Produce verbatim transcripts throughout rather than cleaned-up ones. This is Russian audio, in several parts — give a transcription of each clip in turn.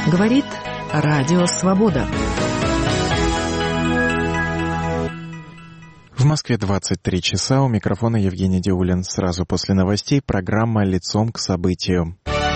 Говорит Радио Свобода. В Москве двадцать три часа. У микрофона Евгений Диулин. Сразу после новостей программа «Лицом к событию».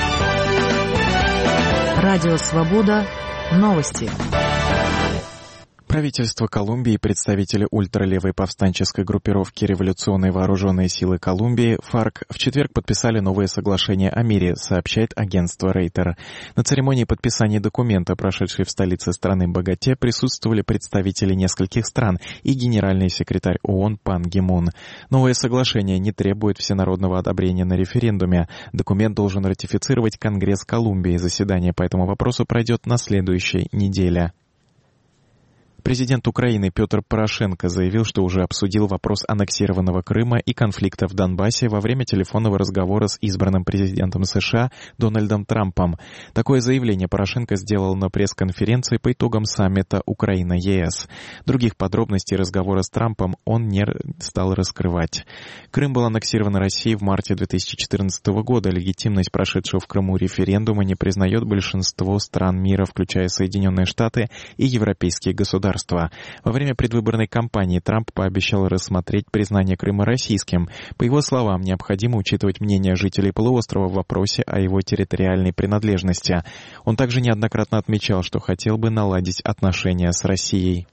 Радио Свобода. Новости. Правительство Колумбии и представители ультралевой повстанческой группировки «Революционные вооруженные силы Колумбии» ФАРК в четверг подписали новое соглашение о мире, сообщает агентство Рейтер. На церемонии подписания документа, прошедшей в столице страны Боготе, присутствовали представители нескольких стран и генеральный секретарь ООН Пан Ги Мун. Новое соглашение не требует всенародного одобрения на референдуме. Документ должен ратифицировать Конгресс Колумбии. Заседание по этому вопросу пройдет на следующей неделе. Президент Украины Петр Порошенко заявил, что уже обсудил вопрос аннексированного Крыма и конфликта в Донбассе во время телефонного разговора с избранным президентом США Дональдом Трампом. Такое заявление Порошенко сделал на пресс-конференции по итогам саммита Украина-ЕС. Других подробностей разговора с Трампом он не стал раскрывать. Крым был аннексирован Россией в марте две тысячи четырнадцатого года. Легитимность прошедшего в Крыму референдума не признает большинство стран мира, включая Соединенные Штаты и европейские государства. Во время предвыборной кампании Трамп пообещал рассмотреть признание Крыма российским. По его словам, необходимо учитывать мнение жителей полуострова в вопросе о его территориальной принадлежности. Он также неоднократно отмечал, что хотел бы наладить отношения с Россией.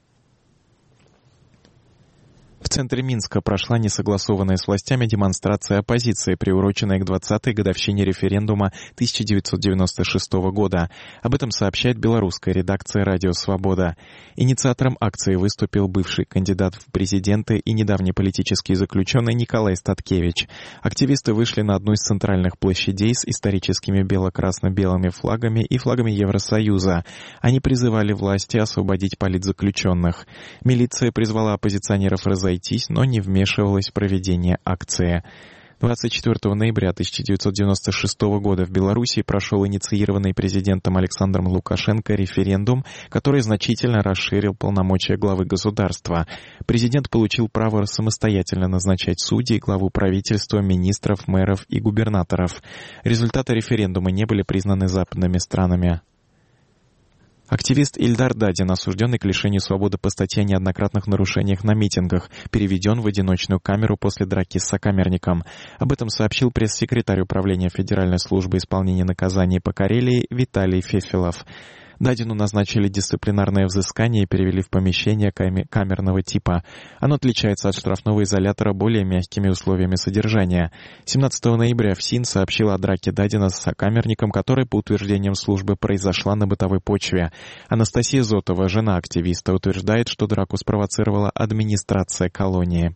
В центре Минска прошла несогласованная с властями демонстрация оппозиции, приуроченная к двадцатой годовщине референдума тысяча девятьсот девяносто шестого года. Об этом сообщает белорусская редакция «Радио Свобода». Инициатором акции выступил бывший кандидат в президенты и недавний политический заключенный Николай Статкевич. Активисты вышли на одну из центральных площадей с историческими бело-красно-белыми флагами и флагами Евросоюза. Они призывали власти освободить политзаключенных. Милиция призвала оппозиционеров разойтись, но не вмешивалась в проведение акции. двадцать четвёртого ноября тысяча девятьсот девяносто шестого года в Белоруссии прошел инициированный президентом Александром Лукашенко референдум, который значительно расширил полномочия главы государства. Президент получил право самостоятельно назначать судей, главу правительства, министров, мэров и губернаторов. Результаты референдума не были признаны западными странами. Активист Ильдар Дадин, осужденный к лишению свободы по статье о неоднократных нарушениях на митингах, переведен в одиночную камеру после драки с сокамерником. Об этом сообщил пресс-секретарь Управления Федеральной службы исполнения наказаний по Карелии Виталий Фефелов. Дадину назначили дисциплинарное взыскание и перевели в помещение камерного типа. Оно отличается от штрафного изолятора более мягкими условиями содержания. семнадцатого ноября ФСИН сообщила о драке Дадина с сокамерником, которая, по утверждениям службы, произошла на бытовой почве. Анастасия Зотова, жена активиста, утверждает, что драку спровоцировала администрация колонии.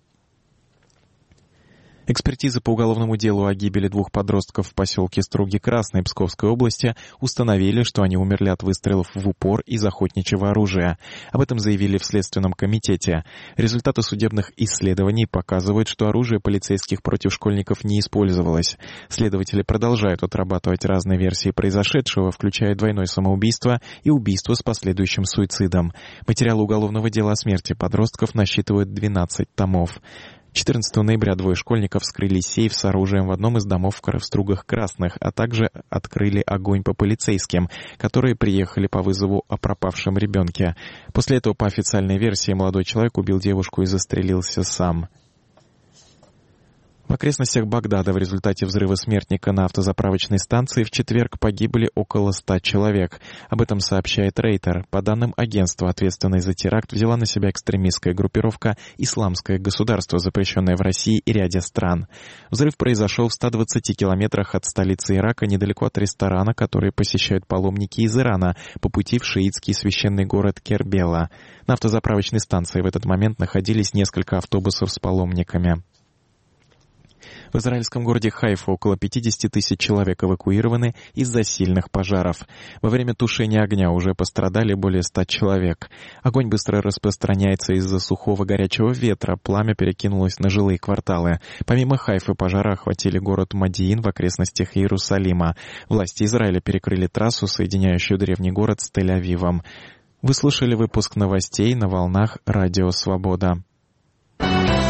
Экспертизы по уголовному делу о гибели двух подростков в поселке Струги Красной Псковской области установили, что они умерли от выстрелов в упор из охотничьего оружия. Об этом заявили в Следственном комитете. Результаты судебных исследований показывают, что оружие полицейских против школьников не использовалось. Следователи продолжают отрабатывать разные версии произошедшего, включая двойное самоубийство и убийство с последующим суицидом. Материалы уголовного дела о смерти подростков насчитывают двенадцать томов. четырнадцатого ноября двое школьников вскрыли сейф с оружием в одном из домов в Стругах Красных, а также открыли огонь по полицейским, которые приехали по вызову о пропавшем ребенке. После этого, по официальной версии, молодой человек убил девушку и застрелился сам. В окрестностях Багдада в результате взрыва смертника на автозаправочной станции в четверг погибли около ста человек. Об этом сообщает Рейтер. По данным агентства, ответственной за теракт взяла на себя экстремистская группировка «Исламское государство», запрещенное в России и ряде стран. Взрыв произошел в ста двадцати километрах от столицы Ирака, недалеко от ресторана, который посещают паломники из Ирана по пути в шиитский священный город Кербела. На автозаправочной станции в этот момент находились несколько автобусов с паломниками. В израильском городе Хайфа около пятьдесят тысяч человек эвакуированы из-за сильных пожаров. Во время тушения огня уже пострадали более ста человек. Огонь быстро распространяется из-за сухого горячего ветра. Пламя перекинулось на жилые кварталы. Помимо Хайфы пожары охватили город Модиин в окрестностях Иерусалима. Власти Израиля перекрыли трассу, соединяющую древний город с Тель-Авивом. Вы слушали выпуск новостей на волнах Радио Свобода.